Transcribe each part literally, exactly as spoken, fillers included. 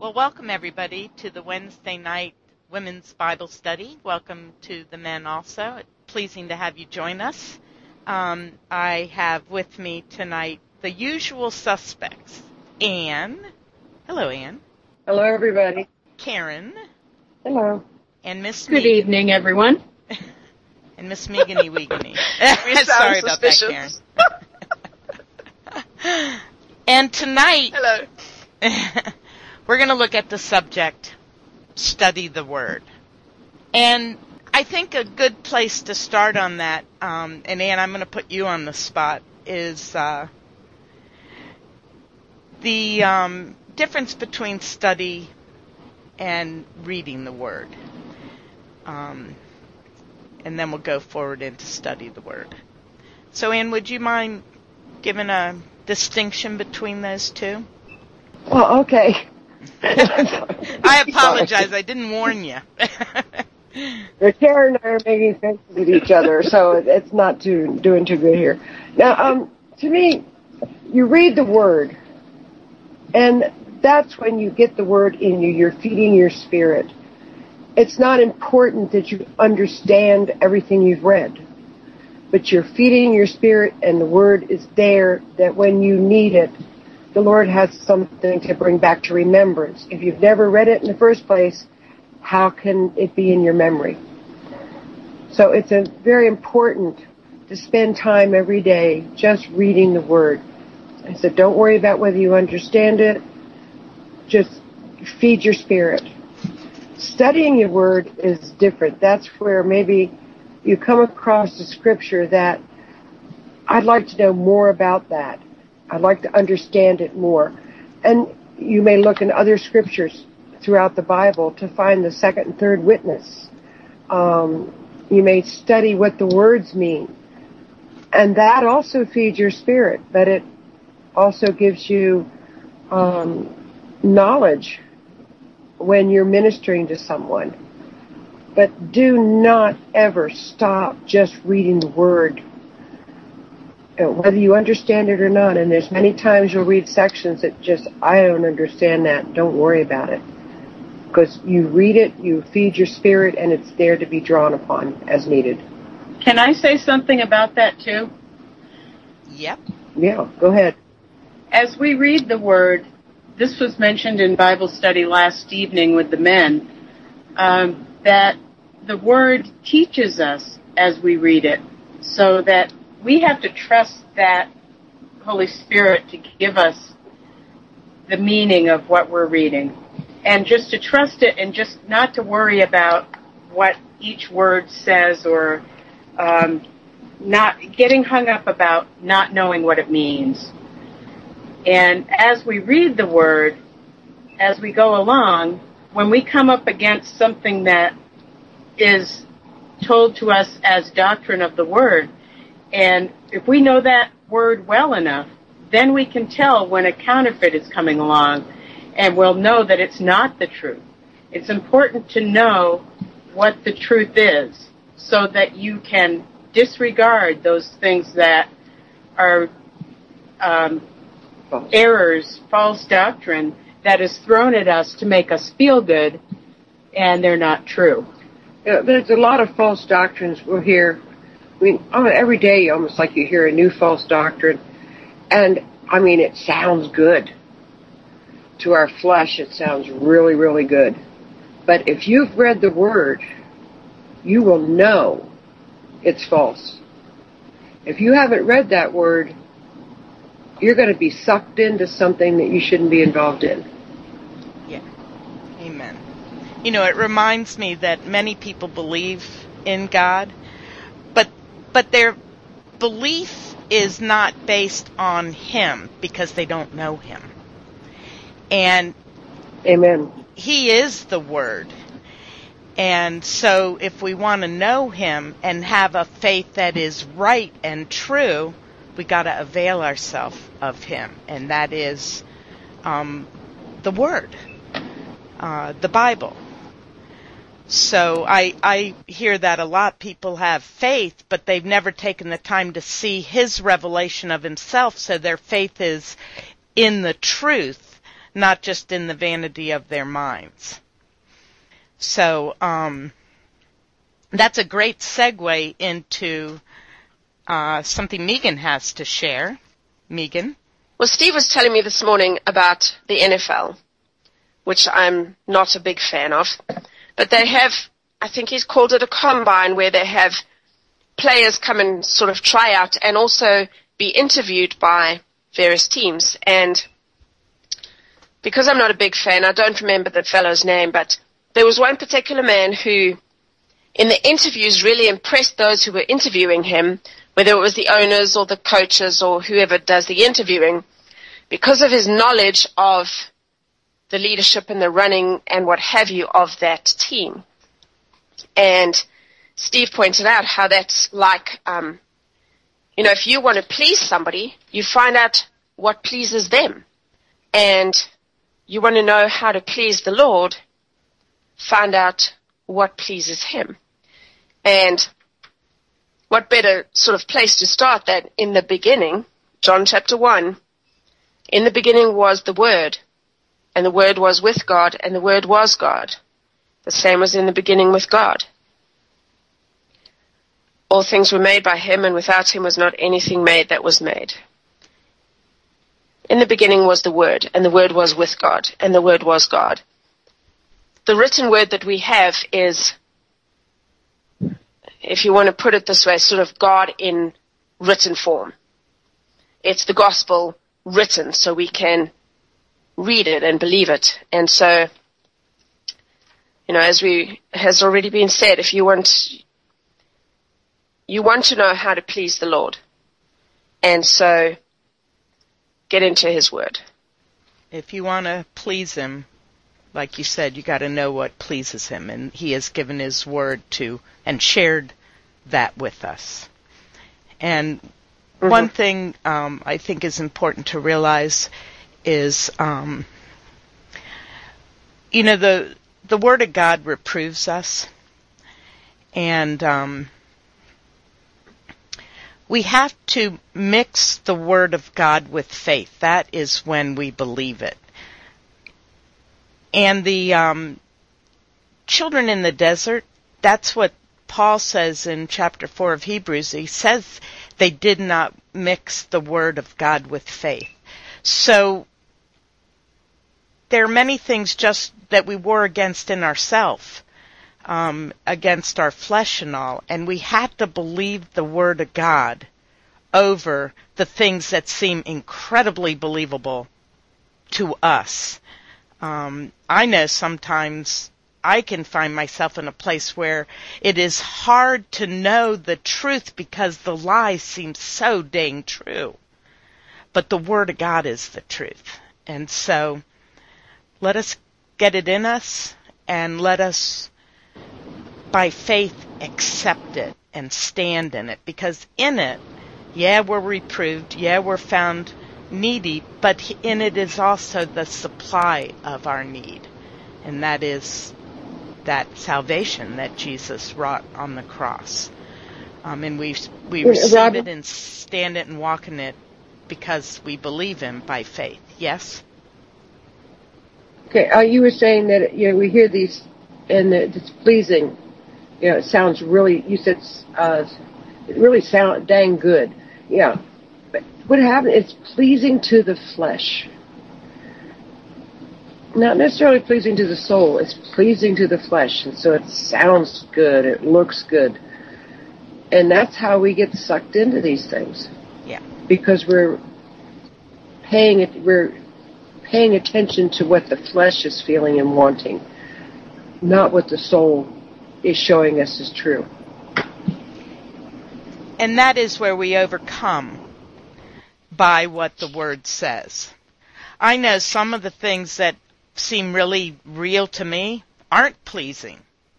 Well, welcome everybody to the Wednesday night Women's Bible Study. Welcome to the men also. It's pleasing to have you join us. Um, I have with me tonight the usual suspects. Anne. Hello, Anne. Hello, everybody. Karen. Hello. And Miss Good Megan. evening, everyone. And Miss Megany Wiegany. Sorry about that, Karen. And tonight, Hello. we're going to look at the subject, study the Word. And I think a good place to start on that, um, and Ann, I'm going to put you on the spot, is uh, the um, difference between study and reading the Word. Um, and then we'll go forward into study the Word. So, Ann, would you mind giving a distinction between those two? Well, okay. I apologize. I didn't warn you. Karen and I are making faces at each other, so it's not too doing too good here. Now, um, to me, you read the Word, and that's when you get the Word in you. You're feeding your spirit. It's not important that you understand everything you've read, but you're feeding your spirit, and the Word is there that when you need it, the Lord has something to bring back to remembrance. If you've never read it in the first place, how can it be in your memory? So it's a very important to spend time every day just reading the Word. I said, don't worry about whether you understand it. Just feed your spirit. Studying your Word is different. That's where maybe you come across a scripture that I'd like to know more about that. I'd like to understand it more. And you may look in other scriptures throughout the Bible to find the second and third witness. Um, you may study what the words mean. And that also feeds your spirit, but it also gives you um, knowledge when you're ministering to someone. But do not ever stop just reading the Word, whether you understand it or not. And there's many times you'll read sections that just, I don't understand that. Don't worry about it. Because you read it, you feed your spirit, and it's there to be drawn upon as needed. Can I say something about that, too? Yep. Yeah, go ahead. As we read the Word, this was mentioned in Bible study last evening with the men, um, that the Word teaches us as we read it, so that we have to trust that Holy Spirit to give us the meaning of what we're reading. And just to trust it and just not to worry about what each word says or um, not getting hung up about not knowing what it means. And as we read the Word, as we go along, when we come up against something that is told to us as doctrine of the Word, and if we know that word well enough, then we can tell when a counterfeit is coming along, and we'll know that it's not the truth. It's important to know what the truth is so that you can disregard those things that are um, errors, false doctrine that is thrown at us to make us feel good, and they're not true. Yeah, there's a lot of false doctrines we'll hear. I mean, every day almost like you hear a new false doctrine. And, I mean, it sounds good. To our flesh, it sounds really, really good. But if you've read the Word, you will know it's false. If you haven't read that Word, you're going to be sucked into something that you shouldn't be involved in. Yeah. Amen. You know, it reminds me that many people believe in God, but but their belief is not based on Him because they don't know Him. And Amen. He is the Word. And so if we want to know Him and have a faith that is right and true, we got to avail ourselves of Him. And that is um, the Word, uh, the Bible. So I, I hear that a lot. People have faith, but they've never taken the time to see His revelation of Himself, so their faith is in the truth, not just in the vanity of their minds. So um, that's a great segue into uh, something Megan has to share. Megan? Well, Steve was telling me this morning about the N F L, which I'm not a big fan of. But they have, I think he's called it a combine, where they have players come and sort of try out and also be interviewed by various teams. And because I'm not a big fan, I don't remember the fellow's name, but there was one particular man who, in the interviews, really impressed those who were interviewing him, whether it was the owners or the coaches or whoever does the interviewing, because of his knowledge of the leadership and the running and what have you of that team. And Steve pointed out how that's like, um, you know, if you want to please somebody, you find out what pleases them. And you want to know how to please the Lord, find out what pleases him. And what better sort of place to start that in the beginning, John chapter one, in the beginning was the Word, and the Word was with God, and the Word was God. The same was in the beginning with God. All things were made by him, and without him was not anything made that was made. In the beginning was the Word, and the Word was with God, and the Word was God. The written word that we have is, if you want to put it this way, sort of God in written form. It's the gospel written so we can read it and believe it. And so, you know, as we has already been said, if you want you want to know how to please the Lord, and so get into his word. If you want to please him, like you said, you got to know what pleases him, and he has given his word to and shared that with us. And mm-hmm. one thing um, I think is important to realize is, um, you know, the the Word of God reproves us, and um, we have to mix the Word of God with faith. That is when we believe it. And the um, children in the desert, that's what Paul says in chapter four of Hebrews. He says they did not mix the Word of God with faith. So there are many things just that we war against in ourselves, um, against our flesh and all, and we have to believe the Word of God over the things that seem incredibly believable to us. Um, I know sometimes I can find myself in a place where it is hard to know the truth because the lie seems so dang true. But the Word of God is the truth. And so let us get it in us, and let us, by faith, accept it and stand in it. Because in it, yeah, we're reproved, yeah, we're found needy, but in it is also the supply of our need. And that is that salvation that Jesus wrought on the cross. Um, and we we receive Rob, it and stand it and walk in it because we believe him by faith. Yes? Okay, uh, you were saying that, you know, we hear these and it's pleasing. You know, it sounds really, you said, uh, it really sound dang good. Yeah. But what happens, it's pleasing to the flesh. Not necessarily pleasing to the soul, it's pleasing to the flesh. And so it sounds good, it looks good. And that's how we get sucked into these things. Yeah. Because we're paying it, we're paying attention to what the flesh is feeling and wanting, not what the soul is showing us is true. And that is where we overcome by what the Word says. I know some of the things that seem really real to me aren't pleasing.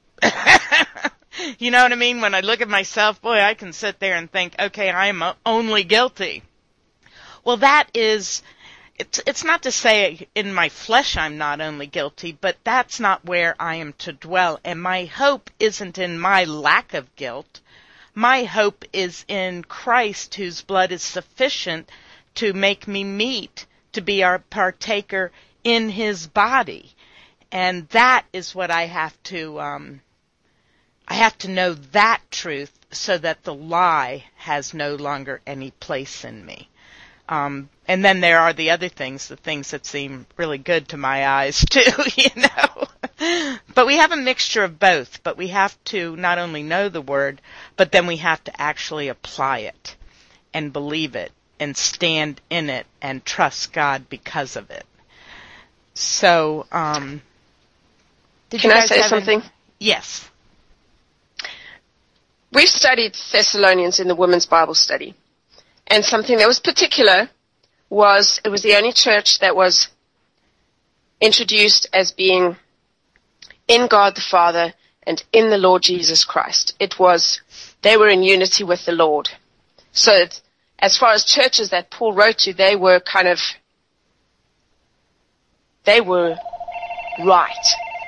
You know what I mean? When I look at myself, boy, I can sit there and think, okay, I am only guilty. Well, that is, it's, it's not to say in my flesh I'm not only guilty, but that's not where I am to dwell. And my hope isn't in my lack of guilt. My hope is in Christ, whose blood is sufficient to make me meet, to be our partaker in his body. And that is what I have to, um, I have to know that truth so that the lie has no longer any place in me. Um, and then there are the other things, the things that seem really good to my eyes too, you know. But we have a mixture of both, but we have to not only know the word, but then we have to actually apply it and believe it and stand in it and trust God because of it. So, um, did Can you I guys say have something? Any? Yes. We've studied Thessalonians in the women's Bible study. And something that was particular was it was the only church that was introduced as being in God the Father and in the Lord Jesus Christ. It was, they were in unity with the Lord. So it, as far as churches that Paul wrote to, they were kind of, they were right.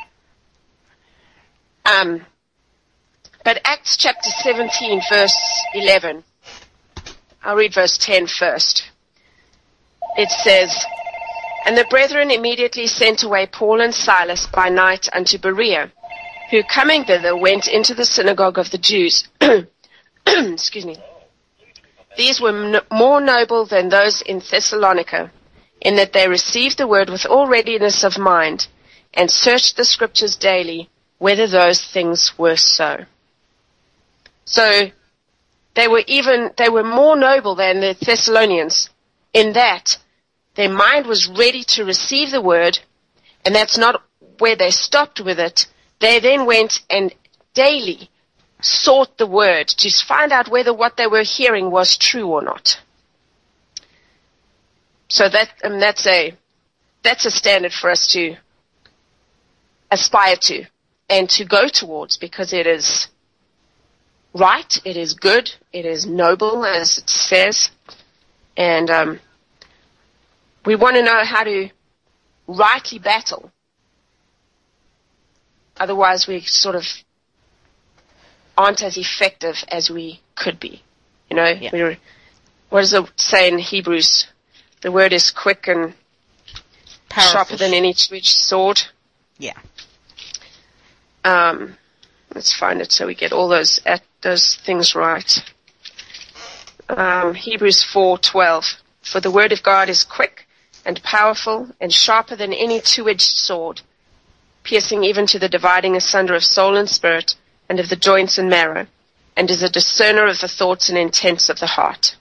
Um, but Acts chapter seventeen, verse eleven, I'll read verse ten first. It says, "And the brethren immediately sent away Paul and Silas by night unto Berea, who coming thither went into the synagogue of the Jews." Excuse me. "These were n- more noble than those in Thessalonica, in that they received the word with all readiness of mind, and searched the scriptures daily, whether those things were so." So, they were even, they were more noble than the Thessalonians in that their mind was ready to receive the word, and that's not where they stopped with it. They then went and daily sought the word to find out whether what they were hearing was true or not. So that, um, that's a, that's a standard for us to aspire to and to go towards, because it is right, it is good, it is noble, as it says, and um, we want to know how to rightly battle. Otherwise, we sort of aren't as effective as we could be. You know, yeah. we're, what does it say in Hebrews? The word is quick and powerful, sharper than any two-edged sword. Yeah. Um, let's find it so we get all those at those things right. Um, Hebrews four twelve. "For the word of God is quick and powerful and sharper than any two-edged sword, piercing even to the dividing asunder of soul and spirit, and of the joints and marrow, and is a discerner of the thoughts and intents of the heart."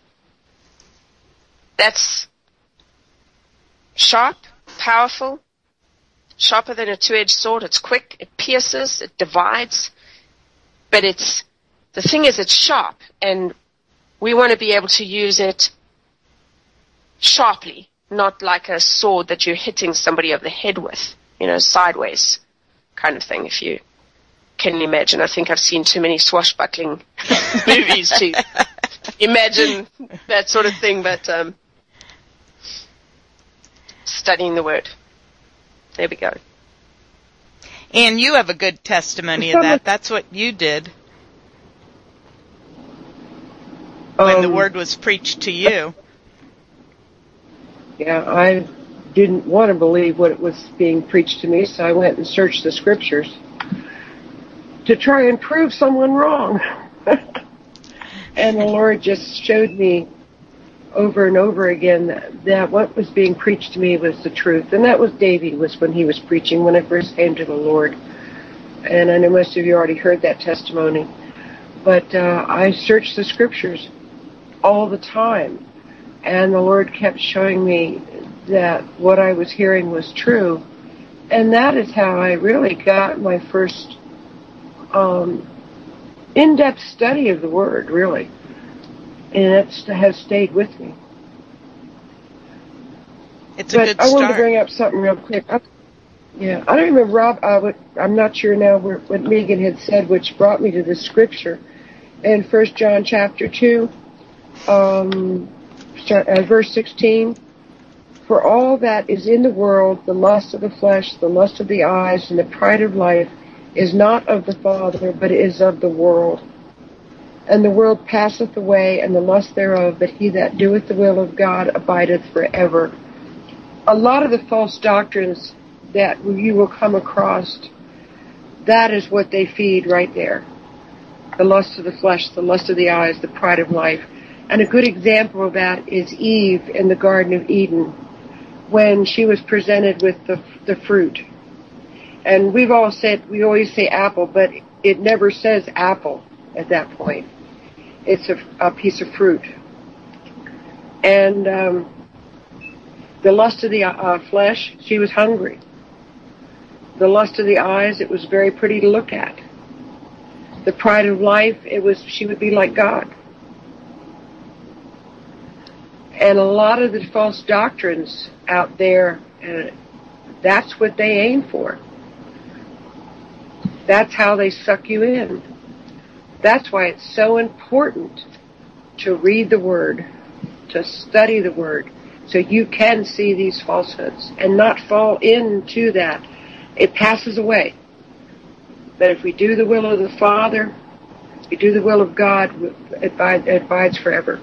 That's sharp, powerful, sharper than a two-edged sword. It's quick, it pierces, it divides, but it's, the thing is it's sharp, and we want to be able to use it sharply, not like a sword that you're hitting somebody over the head with, you know, sideways kind of thing, if you can imagine. I think I've seen too many swashbuckling movies to imagine that sort of thing, but um, studying the word. There we go. And you have a good testimony of that. That's what you did when um, the word was preached to you. Yeah, I didn't want to believe what was being preached to me, so I went and searched the scriptures to try and prove someone wrong. And the Lord just showed me over and over again that, that what was being preached to me was the truth. And that was David, was when he was preaching, when I first came to the Lord. And I know most of you already heard that testimony. But uh, I searched the scriptures all the time. And the Lord kept showing me that what I was hearing was true. And that is how I really got my first um, in-depth study of the Word, really. And it has stayed with me. It's a but good I start. wanted to bring up something real quick. I, yeah, I don't remember, Rob, uh, what, I'm not sure now where, what Megan had said, which brought me to this scripture. In First John chapter two, um, start, uh, verse sixteen, "For all that is in the world, the lust of the flesh, the lust of the eyes, and the pride of life, is not of the Father, but is of the world. And the world passeth away, and the lust thereof, but he that doeth the will of God abideth forever." a lot of the false doctrines that you will come across, that is what they feed right there. The lust of the flesh, the lust of the eyes, the pride of life. And a good example of that is Eve in the Garden of Eden, when she was presented with the, the fruit. And we've all said, we always say apple, but it never says apple at that point. It's a, a piece of fruit. And um, the lust of the uh, flesh, she was hungry. The lust of the eyes, it was very pretty to look at. The pride of life, it was she would be like God. And a lot of the false doctrines out there, uh, that's what they aim for. That's how they suck you in. That's why it's so important to read the Word, to study the Word, so you can see these falsehoods and not fall into that. It passes away. But if we do the will of the Father, we do the will of God, it abides forever.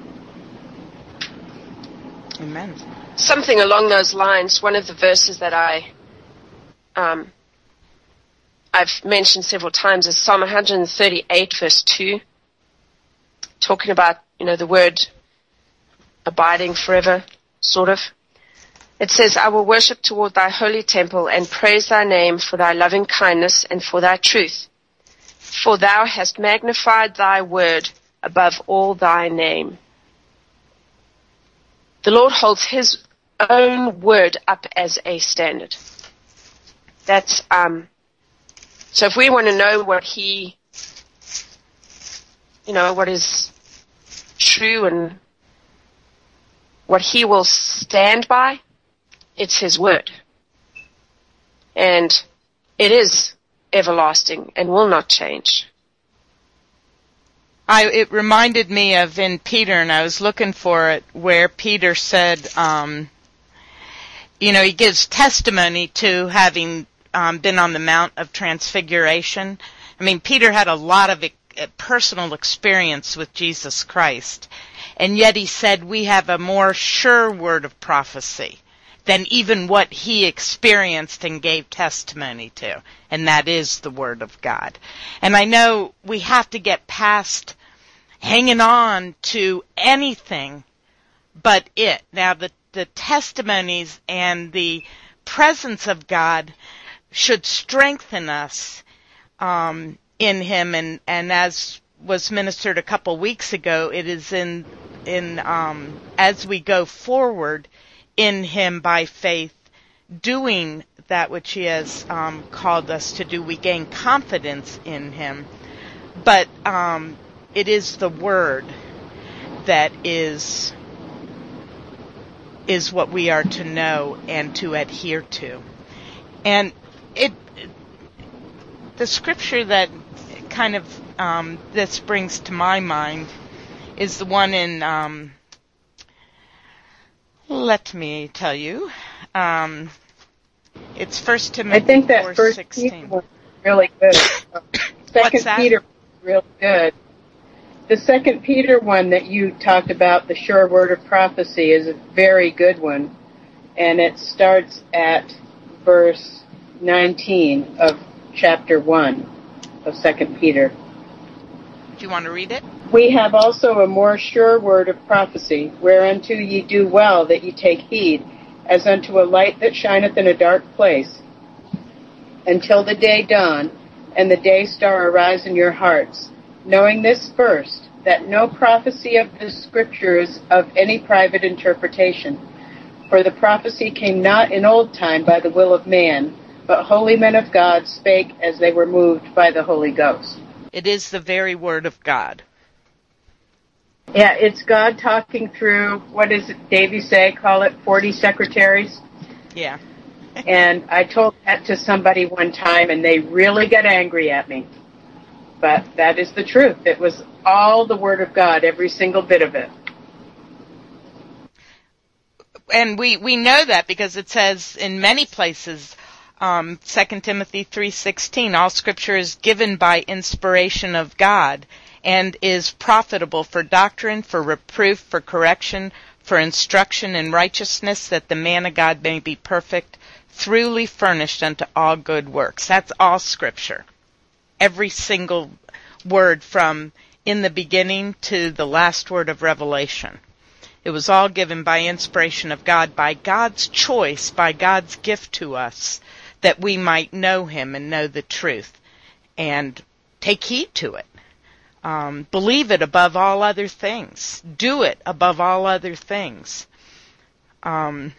Amen. Something along those lines, one of the verses that I, um, I've mentioned several times is Psalm one thirty-eight, verse two, talking about, you know, the word abiding forever, sort of. It says, I will worship toward thy holy temple and praise thy name for thy loving kindness and for thy truth. For thou hast magnified thy word above all thy name. The Lord holds his own word up as a standard. That's, um, so if we want to know what he, you know, what is true and what he will stand by, it's his word. And it is everlasting and will not change. I, it reminded me of in Peter, and I was looking for it, where Peter said, um, you know, he gives testimony to having um, been on the Mount of Transfiguration. I mean, Peter had a lot of e- personal experience with Jesus Christ, and yet he said we have a more sure word of prophecy than even what he experienced and gave testimony to, and that is the Word of God. And I know we have to get past hanging on to anything but it. Now, the, the testimonies and the presence of God should strengthen us um, in Him, and, and as was ministered a couple weeks ago, it is in in um, as we go forward in Him by faith, doing that which He has um, called us to do, we gain confidence in Him. But um, it is the Word that is is what we are to know and to adhere to. And it, the scripture that kind of um, this brings to my mind is the one in. Um, Let me tell you, um, it's First Timothy. I think that four First sixteen. Peter was really good. Second Peter was really good. The Second Peter one that you talked about, the sure word of prophecy, is a very good one, and it starts at verse nineteen of chapter one of Second Peter. Do you want to read it? We have also a more sure word of prophecy, whereunto ye do well that ye take heed, as unto a light that shineth in a dark place, until the day dawn, and the day star arise in your hearts, knowing this first, that no prophecy of the Scripture is of any private interpretation. For the prophecy came not in old time by the will of man, but holy men of God spake as they were moved by the Holy Ghost. It is the very word of God. Yeah, it's God talking through, what does it, Davey say, call it forty secretaries? Yeah. And I told that to somebody one time, and they really got angry at me. But that is the truth. It was all the Word of God, every single bit of it. And we, we know that because it says in many places, um, Second Timothy three sixteen, all Scripture is given by inspiration of God, and is profitable for doctrine, for reproof, for correction, for instruction in righteousness, that the man of God may be perfect, thoroughly furnished unto all good works. That's all Scripture. Every single word from in the beginning to the last word of Revelation. It was all given by inspiration of God, by God's choice, by God's gift to us, that we might know Him and know the truth and take heed to it. Um, believe it above all other things. Do it above all other things. Um,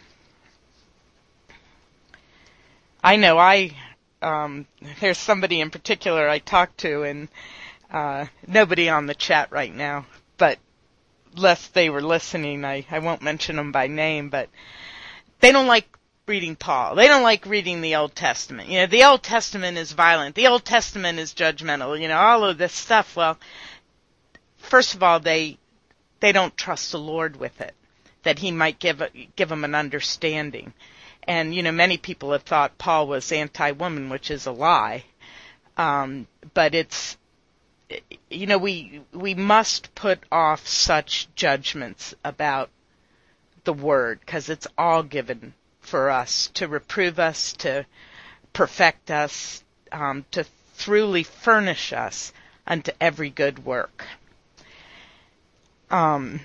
I know I, um, there's somebody in particular I talked to, and uh, nobody on the chat right now, but lest they were listening, I, I won't mention them by name, but they don't like reading Paul. They don't like reading the Old Testament. You know, the Old Testament is violent. The Old Testament is judgmental. You know, all of this stuff. Well, first of all, they they don't trust the Lord with it, that He might give a, give them an understanding. And, you know, many people have thought Paul was anti-woman, which is a lie. Um, but it's, you know, we we must put off such judgments about the Word, because it's all given for us, to reprove us, to perfect us, um, to thoroughly furnish us unto every good work. Um,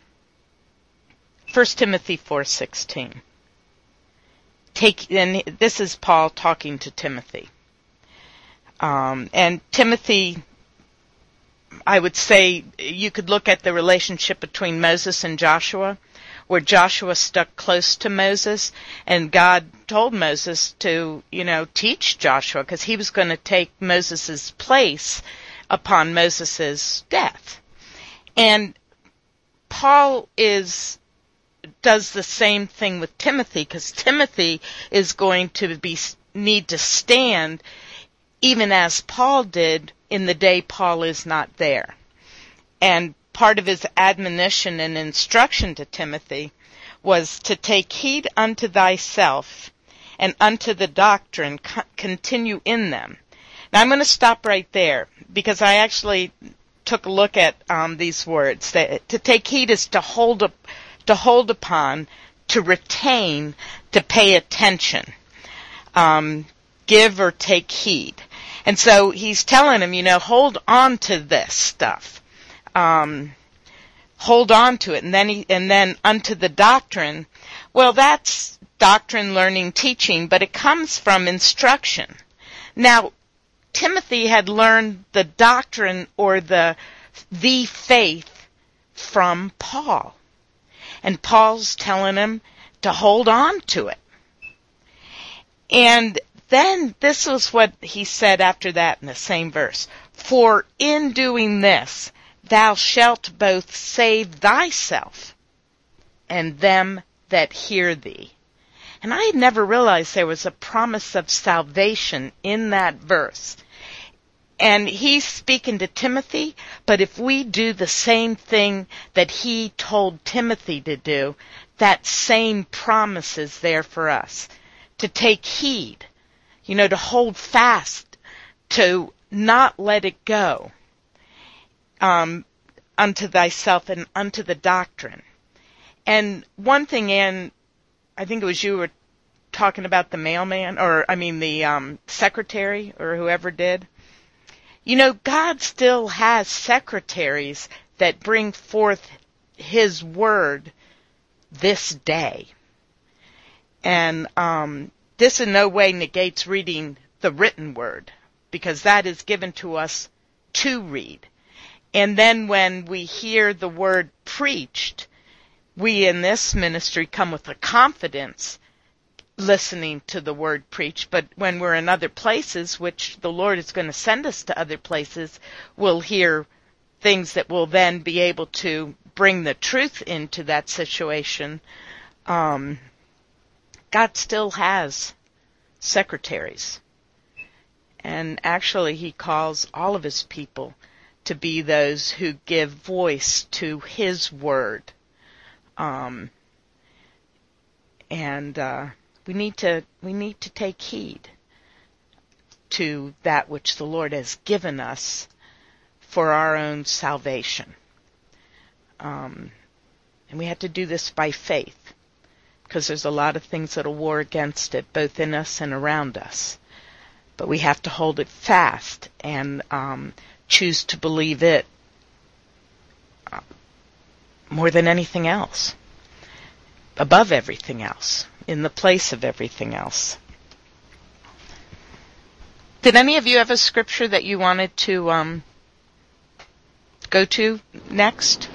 First Timothy four sixteen. Take, and this is Paul talking to Timothy. Um, and Timothy, I would say, you could look at the relationship between Moses and Joshua, where Joshua stuck close to Moses, and God told Moses to, you know, teach Joshua, because he was going to take Moses' place upon Moses' death. And Paul is does the same thing with Timothy, because Timothy is going to be need to stand even as Paul did in the day Paul is not there. And part of his admonition and instruction to Timothy was to take heed unto thyself and unto the doctrine, co- continue in them. Now I'm going to stop right there, because I actually took a look at um, these words. That, to take heed is to hold up, to hold upon, to retain, to pay attention, um, give or take heed. And so he's telling him, you know, hold on to this stuff. Um, hold on to it. And then he, and then unto the doctrine. Well, that's doctrine, learning, teaching, but it comes from instruction. Now, Timothy had learned the doctrine or the, the faith from Paul. And Paul's telling him to hold on to it. And then this was what he said after that in the same verse. For in doing this, thou shalt both save thyself and them that hear thee. And I had never realized there was a promise of salvation in that verse. And he's speaking to Timothy, but if we do the same thing that he told Timothy to do, that same promise is there for us. To take heed, you know, to hold fast, to not let it go, um, unto thyself and unto the doctrine. And one thing, Ann, I think it was you who were talking about the mailman, or I mean the um, secretary, or whoever did. You know, God still has secretaries that bring forth His word this day. And um, this in no way negates reading the written word, because that is given to us to read. And then when we hear the word preached, we in this ministry come with a confidence listening to the word preached. But when we're in other places, which the Lord is going to send us to other places, we'll hear things that will then be able to bring the truth into that situation. Um, God still has secretaries. And actually He calls all of His people to be those who give voice to His word. Um, and uh, we need to we need to take heed to that which the Lord has given us for our own salvation. Um, And we have to do this by faith, because there's a lot of things that will war against it, both in us and around us. But we have to hold it fast and um, choose to believe it uh, more than anything else, above everything else, in the place of everything else. Did any of you have a scripture that you wanted to um, go to next?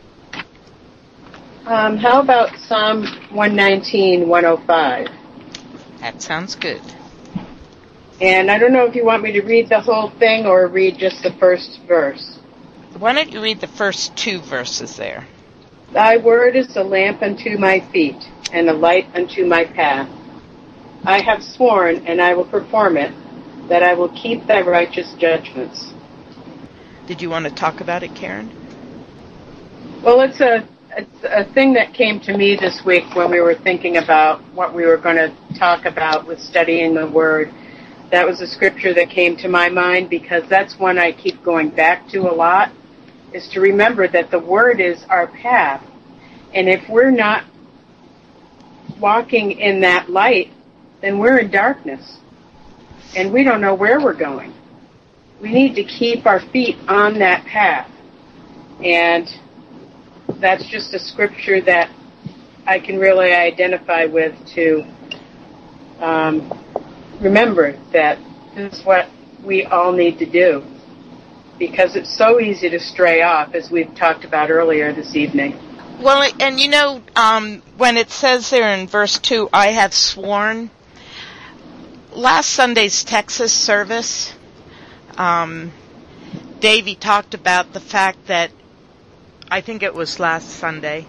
Um, how about Psalm one nineteen, one oh five? That sounds good. And I don't know if you want me to read the whole thing or read just the first verse. Why don't you read the first two verses there? Thy word is a lamp unto my feet and a light unto my path. I have sworn, and I will perform it, that I will keep thy righteous judgments. Did you want to talk about it, Karen? Well, it's a, it's a thing that came to me this week when we were thinking about what we were going to talk about with studying the Word. That was a scripture that came to my mind because that's one I keep going back to a lot, is to remember that the Word is our path. And if we're not walking in that light, then we're in darkness. And we don't know where we're going. We need to keep our feet on that path. And that's just a scripture that I can really identify with to um, remember that this is what we all need to do. Because it's so easy to stray off, as we've talked about earlier this evening. Well, and you know, um, when it says there in verse two, I have sworn, last Sunday's Texas service, um, Davey talked about the fact that, I think it was last Sunday,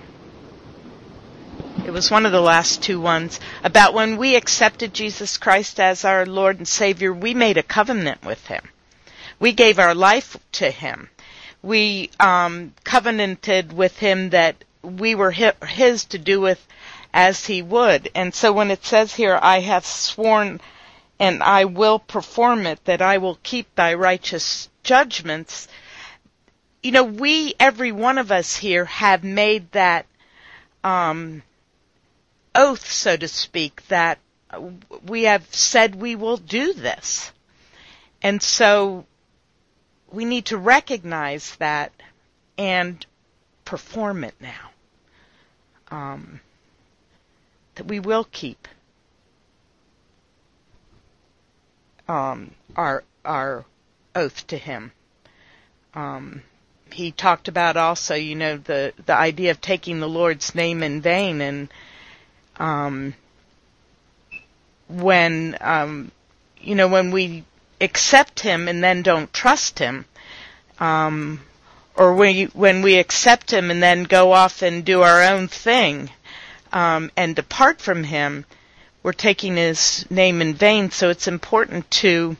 it was one of the last two ones, about when we accepted Jesus Christ as our Lord and Savior, we made a covenant with Him. We gave our life to Him. We um, covenanted with Him that we were His to do with as He would. And so when it says here, I have sworn and I will perform it, that I will keep thy righteous judgments, you know, we, every one of us here, have made that um, oath, so to speak, that we have said we will do this. And so we need to recognize that and perform it now. Um, that we will keep um, our our oath to Him. Um, he talked about also, you know, the, the idea of taking the Lord's name in vain, and um, when um, you know when we accept Him and then don't trust Him, um, or when, you, when we accept Him and then go off and do our own thing um, and depart from Him, we're taking His name in vain. So it's important to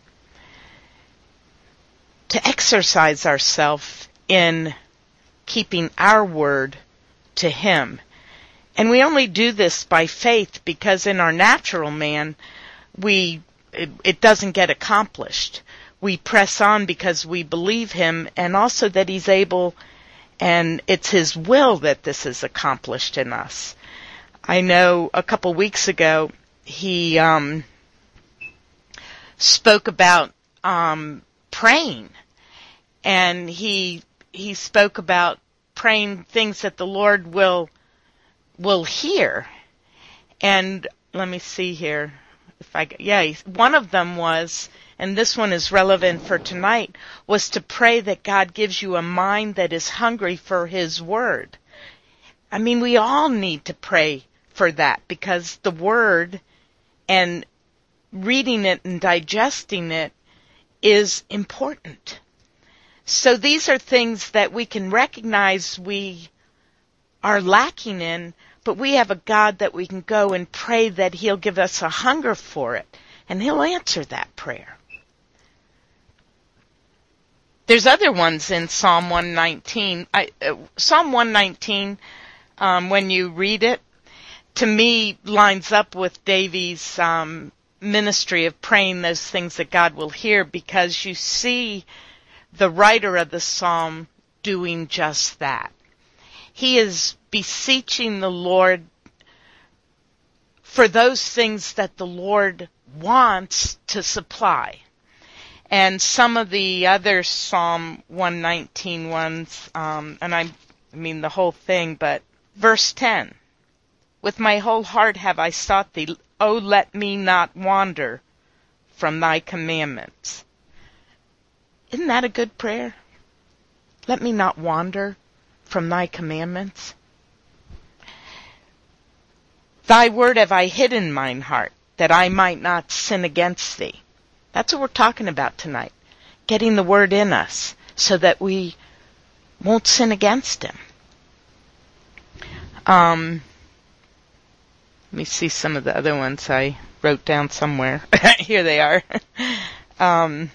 to exercise ourselves in keeping our word to Him. And we only do this by faith, because in our natural man, we it, it doesn't get accomplished. We press on because we believe Him, and also that He's able, and it's His will that this is accomplished in us. I know a couple weeks ago, he um, spoke about um, praying, and he he spoke about praying things that the Lord will will hear. And let me see here. If I, yeah, one of them was, and this one is relevant for tonight, was to pray that God gives you a mind that is hungry for His Word. I mean, we all need to pray for that, because the Word and reading it and digesting it is important. So these are things that we can recognize we are lacking in, but we have a God that we can go and pray that He'll give us a hunger for it, and He'll answer that prayer. There's other ones in Psalm one nineteen. I, uh, Psalm one nineteen, um, when you read it, to me lines up with Davy's um, ministry of praying those things that God will hear, because you see the writer of the psalm doing just that. he is beseeching the Lord for those things that the Lord wants to supply. And some of the other Psalm one nineteen ones, um, and I, I mean the whole thing, but verse ten, with my whole heart have I sought thee, O let me not wander from thy commandments. Isn't that a good prayer? Let me not wander from thy commandments. Thy word have I hid in mine heart, that I might not sin against thee. That's what we're talking about tonight. Getting the word in us so that we won't sin against him. Um, let me see some of the other ones I wrote down somewhere. Here they are. um,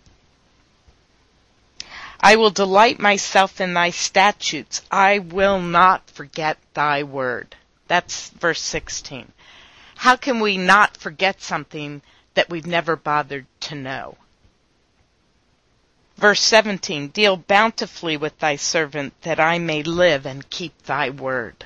I will delight myself in thy statutes. I will not forget thy word. That's verse sixteen. How can we not forget something that we've never bothered to know? Verse seventeen, deal bountifully with thy servant that I may live and keep thy word.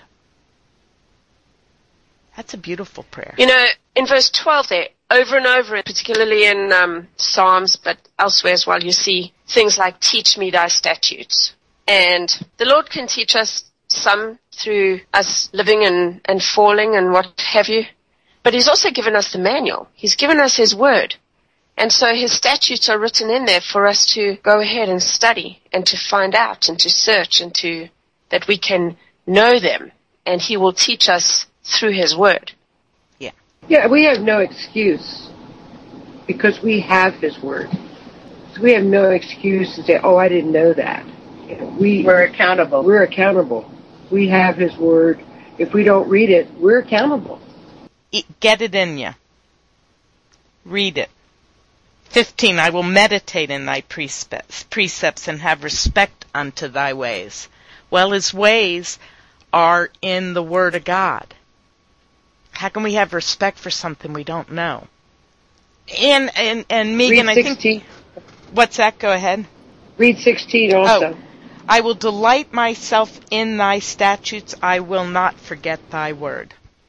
That's a beautiful prayer. You know, in verse twelve there, over and over, particularly in um, Psalms, but elsewhere as well, you see things like, teach me thy statutes. And the Lord can teach us some through us living and, and falling and what have you. But he's also given us the manual. He's given us his word. And so his statutes are written in there for us to go ahead and study and to find out and to search and to, that we can know them. And he will teach us through his word. Yeah. Yeah, we have no excuse because we have his word. So we have no excuse to say, oh, I didn't know that. You know, we, we're accountable. We're accountable. We have his word. If we don't read it, we're accountable. Get it in you. Read it. fifteen, I will meditate in thy precepts, precepts and have respect unto thy ways. Well, his ways are in the Word of God. How can we have respect for something we don't know? And, and, and Megan, Read sixteen. I think... What's that? Go ahead. Read sixteen also. Oh, I will delight myself in thy statutes. I will not forget thy word.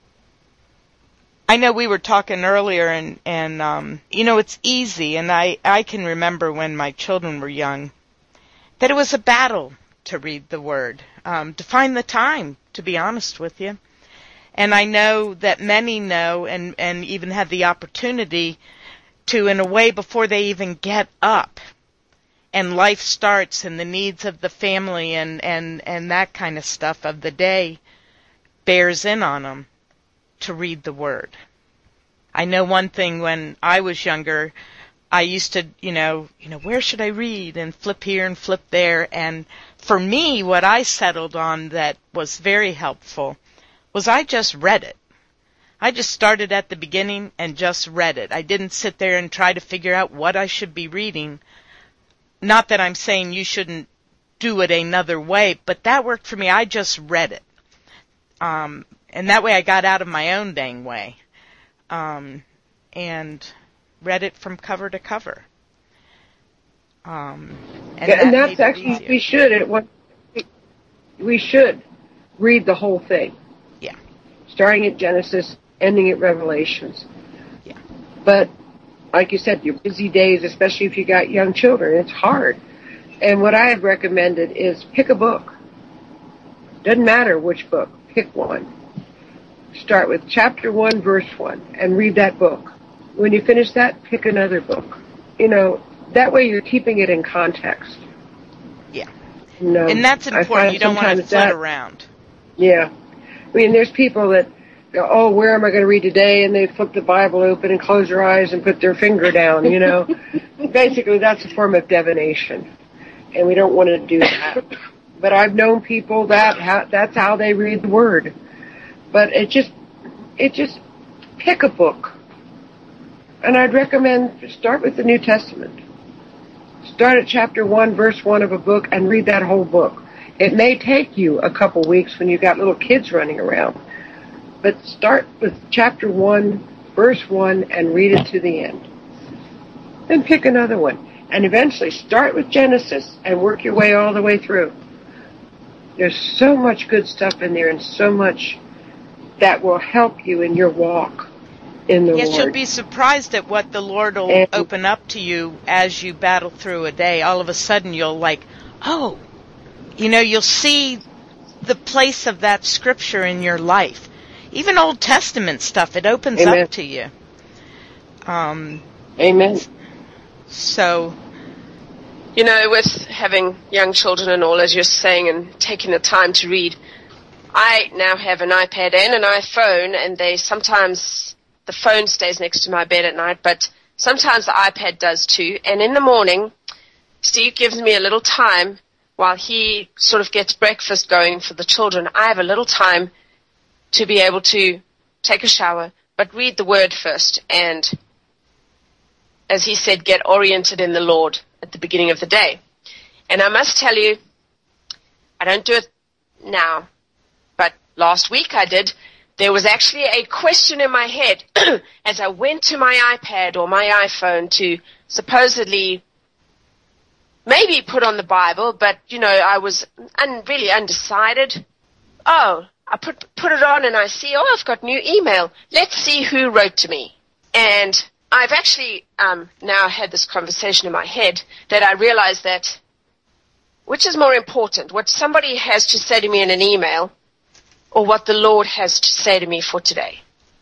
I know we were talking earlier, and, and um, you know, it's easy, and I, I can remember when my children were young, that it was a battle to read the Word, um, to find the time, to be honest with you. And I know that many know and, and even have the opportunity to, in a way, before they even get up, and life starts, and the needs of the family and, and, and that kind of stuff of the day bears in on them, to read the Word. I know one thing, when I was younger, I used to, you know, you know, where should I read, and flip here and flip there. And for me, what I settled on that was very helpful was I just read it. I just started at the beginning and just read it. I didn't sit there and try to figure out what I should be reading. Not that I'm saying you shouldn't do it another way, but that worked for me. I just read it. Um, and that way I got out of my own dang way. Um, and read it from cover to cover. Um, and, yeah, that and that's actually, easier. we should, at one, we should read the whole thing. Yeah. Starting at Genesis, ending at Revelations. Yeah. But, like you said, your busy days, especially if you got young children, it's hard. And what I have recommended is pick a book. Doesn't matter which book, pick one. Start with chapter one, verse one, and read that book. When you finish that, pick another book. You know, that way you're keeping it in context. Yeah. You know, and that's important. You don't want to flit that, around. Yeah. I mean, there's people that go, oh, where am I going to read today? And they flip the Bible open and close their eyes and put their finger down, you know. Basically, that's a form of divination. And we don't want to do that. But I've known people that ha- that's how they read the Word. But it just, it just, pick a book. And I'd recommend start with the New Testament. Start at chapter one, verse one of a book, and read that whole book. It may take you a couple weeks when you've got little kids running around. But start with chapter one, verse one, and read it to the end. Then pick another one. And eventually start with Genesis and work your way all the way through. There's so much good stuff in there and so much that will help you in your walk in the yes, Lord. You'll be surprised at what the Lord will and, open up to you as you battle through a day. All of a sudden you'll like, oh, you know, you'll see the place of that scripture in your life. Even Old Testament stuff, it opens Amen. up to you. Um, Amen. So, you know, with having young children and all, as you're saying, and taking the time to read, I now have an iPad and an iPhone, and they sometimes, the phone stays next to my bed at night, but sometimes the iPad does too. And in the morning, Steve gives me a little time while he sort of gets breakfast going for the children. I have a little time to be able to take a shower, but read the Word first, and as he said, get oriented in the Lord at the beginning of the day. And I must tell you, I don't do it now, but last week I did. There was actually a question in my head as I went to my iPad or my iPhone to supposedly maybe put on the Bible, but, you know, I was un- really undecided. Oh, I put put it on and I see, oh, I've got new email. Let's see who wrote to me. And I've actually um, now had this conversation in my head that I realize that which is more important, what somebody has to say to me in an email or what the Lord has to say to me for today.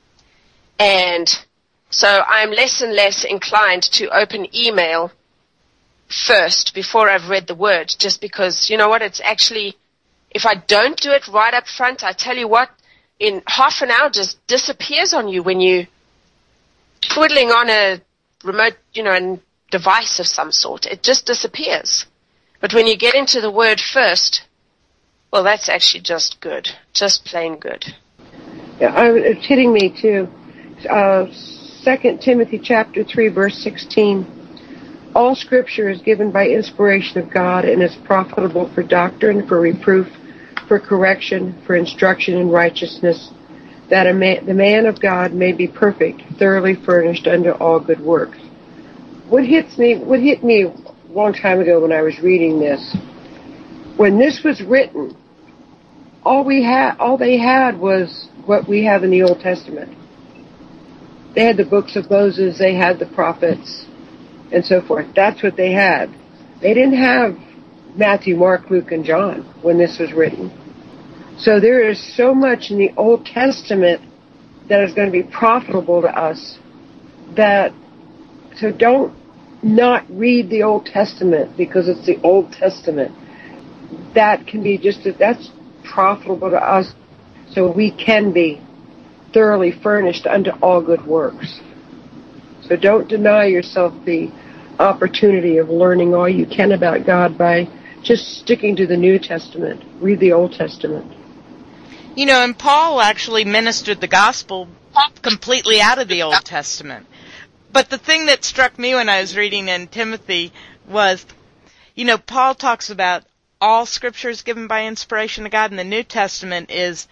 And so I'm less and less inclined to open email first before I've read the Word, just because, you know what, it's actually, if I don't do it right up front, I tell you what, in half an hour just disappears on you when you twiddling on a remote, you know, a device of some sort. It just disappears. But when you get into the Word first, well, that's actually just good. Just plain good. Yeah, I, it's hitting me too. Uh, Second Timothy chapter three, verse sixteen. All Scripture is given by inspiration of God and is profitable for doctrine, for reproof, for correction, for instruction in righteousness, that a man, the man of God may be perfect, thoroughly furnished unto all good works. What hits me, what hit me a long time ago when I was reading this, when this was written, all we had, all they had was what we have in the Old Testament. They had the books of Moses, they had the prophets, and so forth. That's what they had. They didn't have Matthew, Mark, Luke, and John when this was written. So there is so much in the Old Testament that is going to be profitable to us that, so don't not read the Old Testament because it's the Old Testament. That can be just, that's profitable to us so we can be thoroughly furnished unto all good works. So don't deny yourself the opportunity of learning all you can about God by just sticking to the New Testament. Read the Old Testament. You know, and Paul actually ministered the gospel completely out of the Old Testament. But the thing that struck me when I was reading in Timothy was, you know, Paul talks about all Scripture is given by inspiration of God, and the New Testament is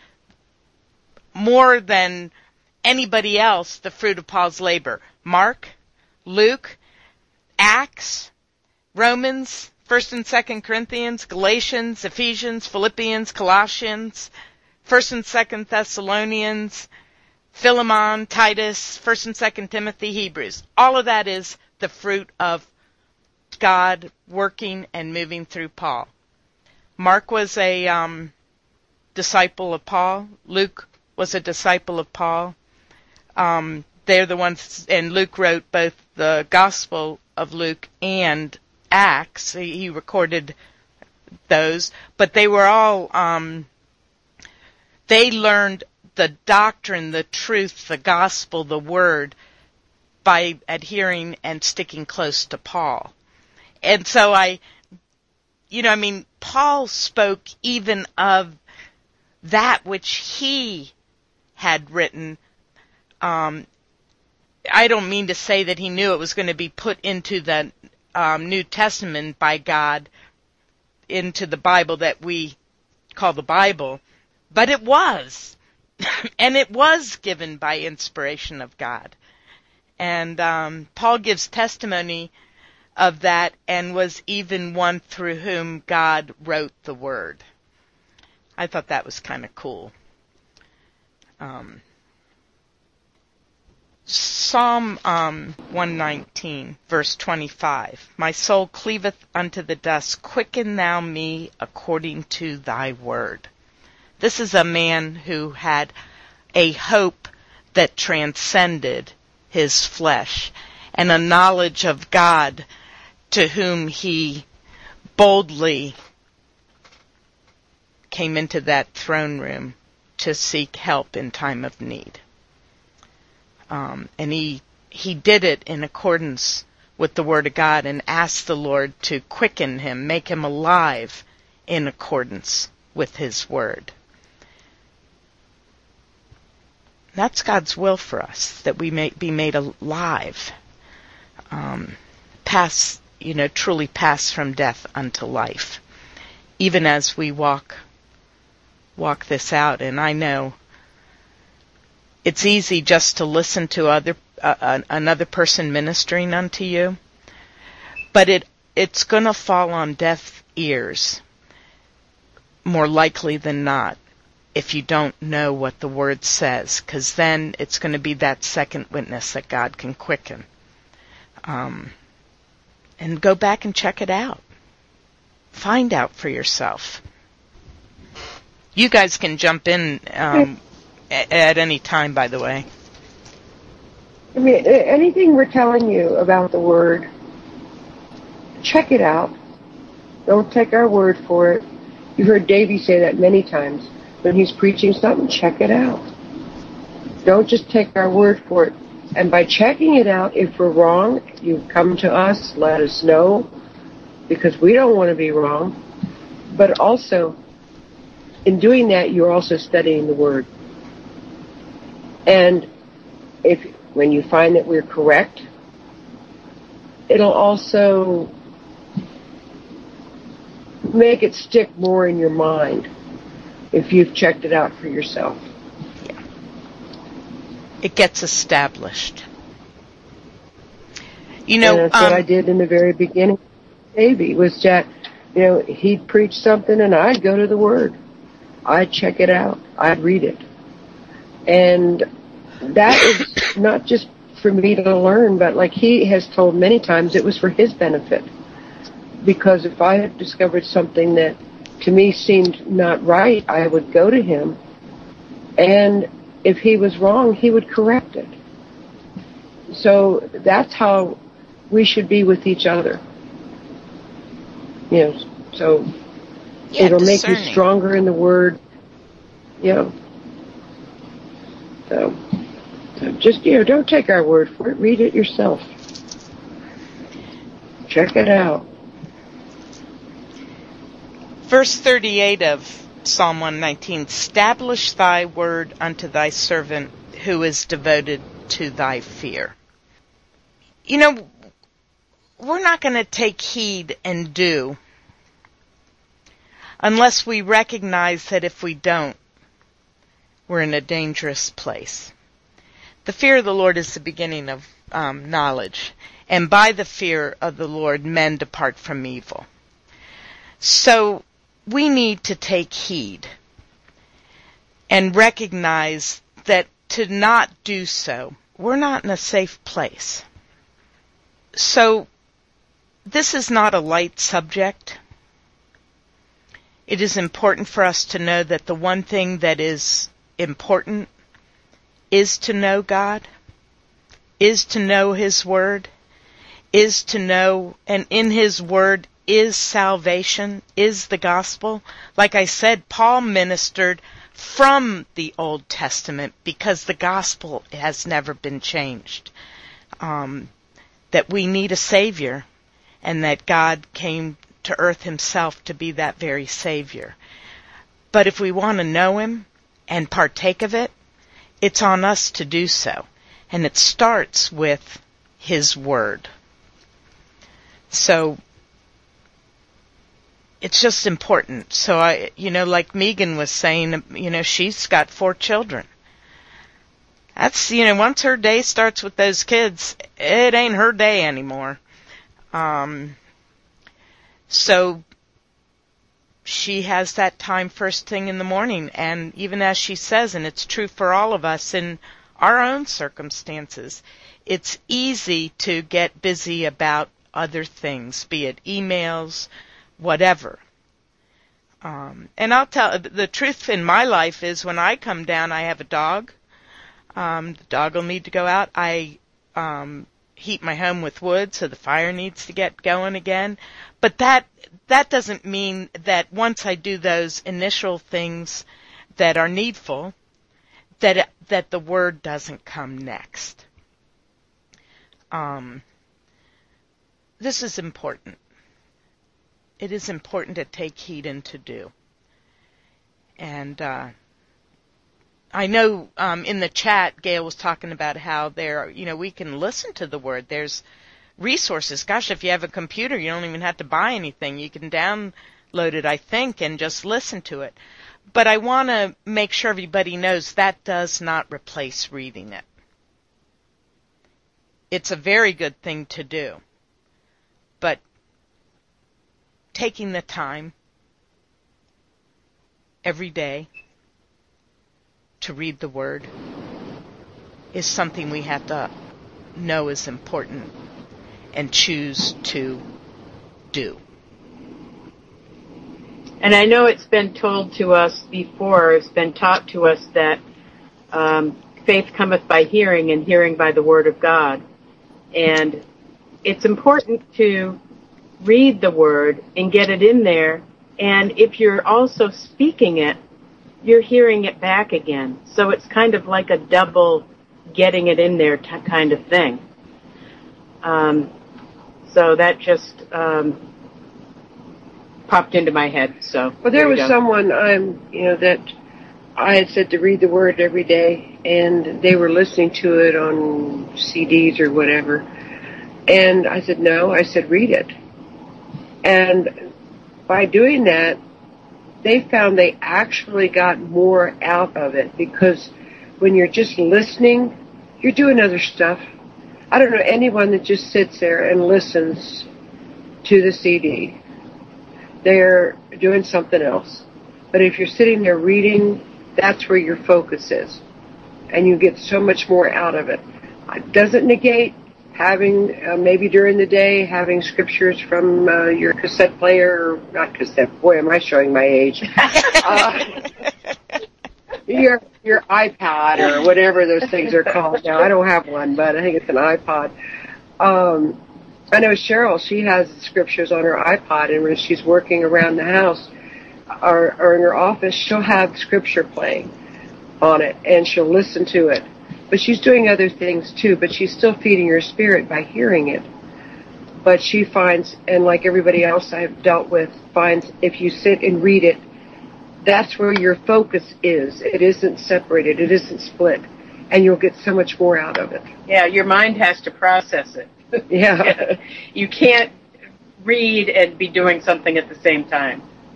more than anybody else the fruit of Paul's labor. Mark, Luke, Acts, Romans, First and Second Corinthians, Galatians, Ephesians, Philippians, Colossians, First and Second Thessalonians, Philemon, Titus, First and Second Timothy, Hebrews. All of that is the fruit of God working and moving through Paul. Mark was a um, disciple of Paul. Luke was a disciple of Paul. Um, they're the ones, and Luke wrote both the Gospel of Luke and Acts. He, he recorded those, but they were all, um, they learned the doctrine, the truth, the gospel, the word by adhering and sticking close to Paul. And so I, you know, I mean, Paul spoke even of that which he had written. Um, I don't mean to say that he knew it was going to be put into the um, New Testament by God, into the Bible that we call the Bible, but it was. And it was given by inspiration of God. And um, Paul gives testimony of that and was even one through whom God wrote the Word. I thought that was kind of cool. Um, Psalm um, one nineteen, verse twenty-five. My soul cleaveth unto the dust. Quicken thou me according to thy word. This is a man who had a hope that transcended his flesh and a knowledge of God to whom he boldly came into that throne room to seek help in time of need. Um, and he he did it in accordance with the Word of God and asked the Lord to quicken him, make him alive in accordance with His Word. That's God's will for us, that we may be made alive, um, pass, you know, truly pass from death unto life, even as we walk walk this out. And I know it's easy just to listen to other uh, another person ministering unto you, but it it's going to fall on deaf ears more likely than not if you don't know what the Word says, because then it's going to be that second witness that God can quicken. Um, and go back and check it out. Find out for yourself. You guys can jump in um, a- at any time, by the way. I mean, anything we're telling you about the Word, check it out. Don't take our word for it. You've heard Davey say that many times. When he's preaching something, check it out. Don't just take our word for it. And by checking it out, if we're wrong, you come to us, let us know, because we don't want to be wrong. But also, in doing that, you're also studying the Word. And if when you find that we're correct, it'll also make it stick more in your mind if you've checked it out for yourself. Yeah. It gets established. You know, and that's um, what I did in the very beginning. Davey was that, you know, he'd preach something and I'd go to the Word. I'd check it out. I'd read it. And that is not just for me to learn, but like he has told many times, it was for his benefit. Because if I had discovered something that to me seemed not right, I would go to him. And if he was wrong, he would correct it. So that's how we should be with each other. You know, so yeah, it'll discerning. make you stronger in the Word. You know. So, so just, you know, don't take our word for it. Read it yourself. Check it out. Verse thirty-eight of Psalm one nineteen, establish thy word unto thy servant who is devoted to thy fear. You know, we're not going to take heed and do unless we recognize that if we don't, we're in a dangerous place. The fear of the Lord is the beginning of um, knowledge, and by the fear of the Lord men depart from evil. So we need to take heed and recognize that to not do so, we're not in a safe place. So this is not a light subject. It is important for us to know that the one thing that is important is to know God, is to know His Word, is to know, and in His Word is salvation, is the gospel. Like I said, Paul ministered from the Old Testament because the gospel has never been changed. Um, that we need a Savior, and that God came to earth Himself to be that very Savior. But if we want to know Him and partake of it, it's on us to do so. And it starts with His Word. So it's just important. So I, you know, like Megan was saying, you know, she's got four children. That's, you know, once her day starts with those kids, it ain't her day anymore. Um, so she has that time first thing in the morning. And even as she says, and it's true for all of us in our own circumstances, it's easy to get busy about other things, be it emails, whatever. Um, and I'll tell, the truth in my life is when I come down, I have a dog. Um, the dog will need to go out. I um, heat my home with wood, so the fire needs to get going again. But that that doesn't mean that once I do those initial things that are needful, that it, that the Word doesn't come next. Um, this is important. It is important to take heed and to do. And uh, I know um, in the chat, Gail was talking about how there, you know, we can listen to the Word. There's resources. Gosh, if you have a computer, you don't even have to buy anything. You can download it, I think, and just listen to it. But I want to make sure everybody knows that does not replace reading it. It's a very good thing to do. But taking the time every day to read the Word is something we have to know is important and choose to do. And I know it's been told to us before, it's been taught to us that um, faith cometh by hearing and hearing by the Word of God. And it's important to read the Word and get it in there. And if you're also speaking it, you're hearing it back again. So it's kind of like a double getting it in there t- kind of thing. Um, so that just um, popped into my head. So well, there, there was go. someone um, you know that I had said to read the Word every day, and they were listening to it on C Ds or whatever. And I said, no. I said, read it. And by doing that, they found they actually got more out of it, because when you're just listening, you're doing other stuff. I don't know anyone that just sits there and listens to the C D. They're doing something else. But if you're sitting there reading, that's where your focus is. And you get so much more out of it. It doesn't negate having, uh, maybe during the day, having scriptures from uh, your cassette player, or not cassette, boy, am I showing my age. uh, your your iPod or whatever those things are called now. I don't have one, but I think it's an iPod. Um, I know Cheryl, she has scriptures on her iPod, and when she's working around the house or, or in her office, she'll have scripture playing on it, and she'll listen to it. But she's doing other things too, but she's still feeding her spirit by hearing it. But she finds, and like everybody else I've dealt with, finds if you sit and read it, that's where your focus is. It isn't separated. It isn't split. And you'll get so much more out of it. Yeah, your mind has to process it. Yeah. You can't read and be doing something at the same time.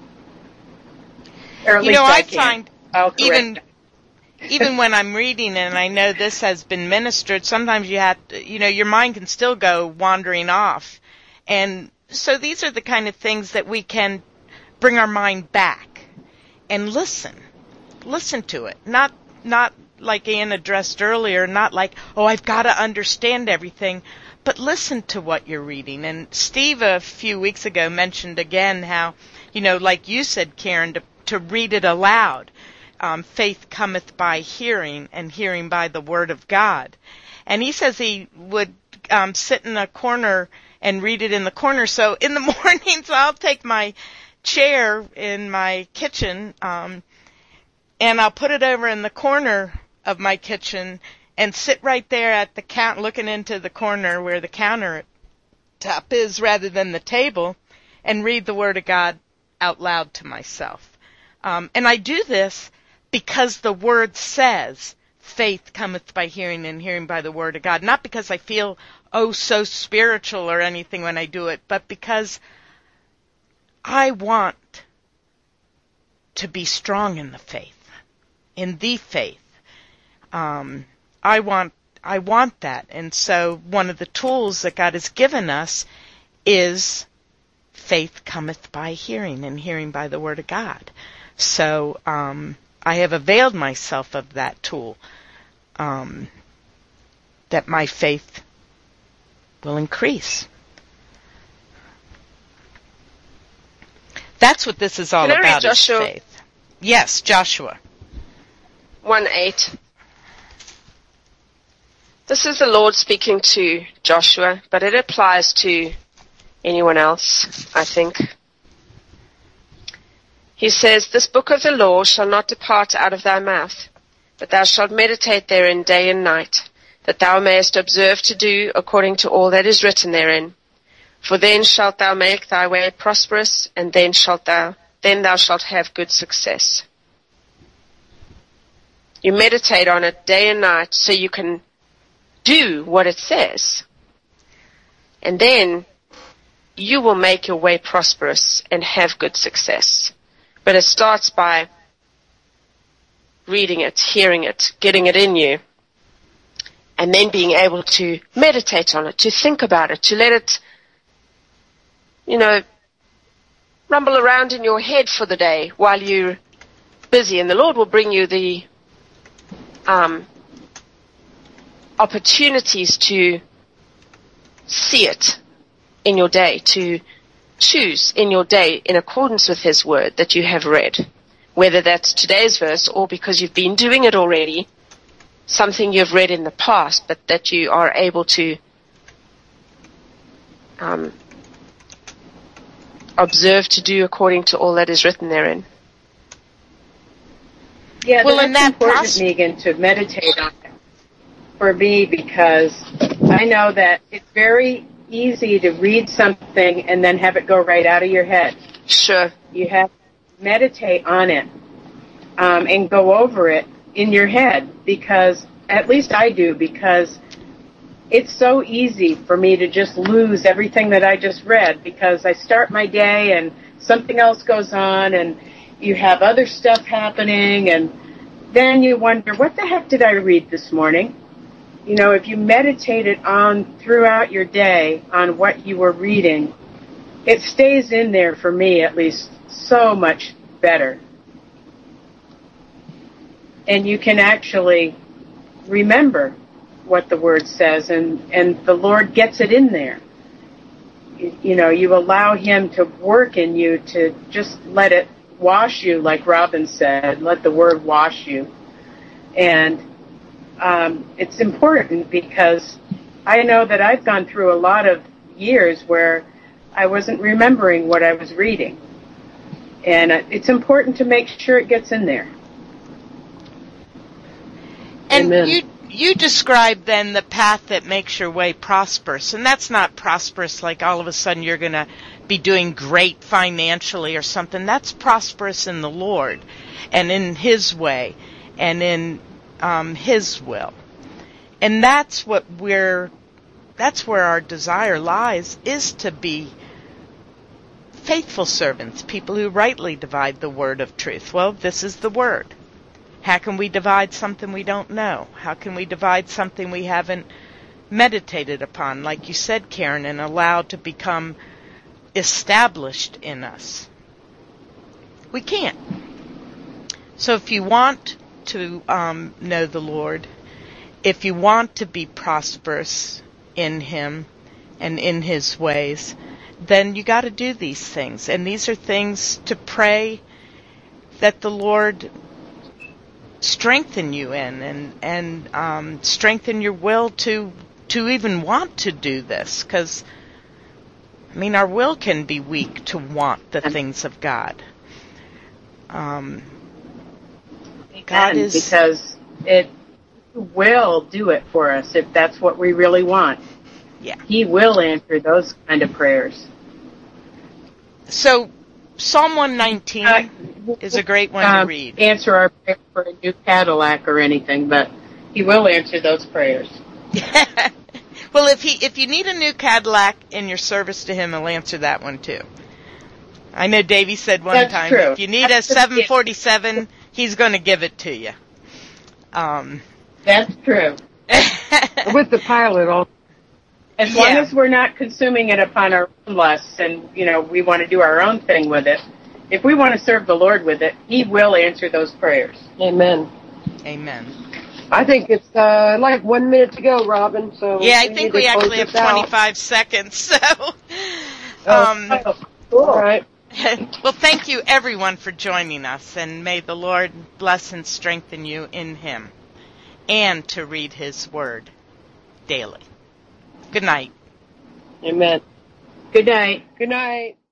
Or at you least know, I, I can. find I'll even even when I'm reading, and I know this has been ministered, sometimes you have to, you know, your mind can still go wandering off. And so these are the kind of things that we can bring our mind back and listen. Listen to it. Not not like Ann addressed earlier, not like, oh, I've got to understand everything, but listen to what you're reading. And Steve a few weeks ago mentioned again how, you know, like you said, Karen, to, to read it aloud. Um, faith cometh by hearing, and hearing by the Word of God. And he says he would um, sit in a corner and read it in the corner. So in the mornings, I'll take my chair in my kitchen, um, and I'll put it over in the corner of my kitchen and sit right there at the count, looking into the corner where the countertop is rather than the table, and read the Word of God out loud to myself. Um, and I do this because the Word says, faith cometh by hearing, and hearing by the Word of God. Not because I feel, oh, so spiritual or anything when I do it, but because I want to be strong in the faith, in the faith. Um, I want, I want that. And so one of the tools that God has given us is faith cometh by hearing, and hearing by the word of God. So um, I have availed myself of that tool, um, that my faith will increase. That's what this is all Can I read about, is Joshua? faith. Yes, Joshua. one eight. This is the Lord speaking to Joshua, but it applies to anyone else, I think. He says, "This book of the law shall not depart out of thy mouth, but thou shalt meditate therein day and night, that thou mayest observe to do according to all that is written therein. For then shalt thou make thy way prosperous, and then shalt thou, then thou shalt have good success." You meditate on it day and night so you can do what it says. And then you will make your way prosperous and have good success. But it starts by reading it, hearing it, getting it in you, and then being able to meditate on it, to think about it, to let it, you know, rumble around in your head for the day while you're busy. And the Lord will bring you the um, opportunities to see it in your day, to choose in your day in accordance with His word that you have read, whether that's today's verse or because you've been doing it already, something you've read in the past, but that you are able to um, observe to do according to all that is written therein. Yeah, Well, that's in that important, process- Megan, to meditate on it for me, because I know that it's very easy to read something and then have it go right out of your head. Sure. You have to meditate on it um, and go over it in your head, because, at least I do, because it's so easy for me to just lose everything that I just read, because I start my day and something else goes on and you have other stuff happening, and then you wonder, what the heck did I read this morning? You know, if you meditated on throughout your day on what you were reading, it stays in there, for me at least, so much better. And you can actually remember what the Word says, and, and the Lord gets it in there. You, you know, you allow Him to work in you, to just let it wash you, like Robin said, let the Word wash you. And um, it's important, because I know that I've gone through a lot of years where I wasn't remembering what I was reading. And it's important to make sure it gets in there. And Amen. you you describe then the path that makes your way prosperous, and that's not prosperous like all of a sudden you're going to be doing great financially or something. That's prosperous in the Lord and in His way and in um, His will. And that's what we're, that's where our desire lies, is to be faithful servants, people who rightly divide the word of truth. Well, this is the word. How can we divide something we don't know? How can we divide something we haven't meditated upon, like you said, Karen, and allowed to become established in us? We can't. So if you want to um, know the Lord, if you want to be prosperous in Him and in His ways, then you got to do these things. And these are things to pray that the Lord strengthen you in, and and um, strengthen your will to to even want to do this. Because, I mean, our will can be weak to want the things of God. Um, God is, because it will do it for us if that's what we really want. Yeah. He will answer those kind of prayers. So Psalm one nineteen Uh, is a great one um, to read. Answer our prayer for a new Cadillac or anything, but He will answer those prayers. Well, if he if you need a new Cadillac in your service to Him, He'll answer that one too. I know Davey said one That's time, true. if you need That's a seven forty-seven, He's going to give it to you. Um, That's true. With the pilot, all As long Yeah. as we're not consuming it upon our own lusts and, you know, we want to do our own thing with it, if we want to serve the Lord with it, He will answer those prayers. Amen. Amen. I think it's uh, like one minute to go, Robin. So Yeah, I we think need we to close actually have this out. twenty-five seconds. So, Oh, um, Oh, cool. all right. well, thank you everyone for joining us, and may the Lord bless and strengthen you in Him, and to read His Word daily. Good night. Amen. Good night. Good night.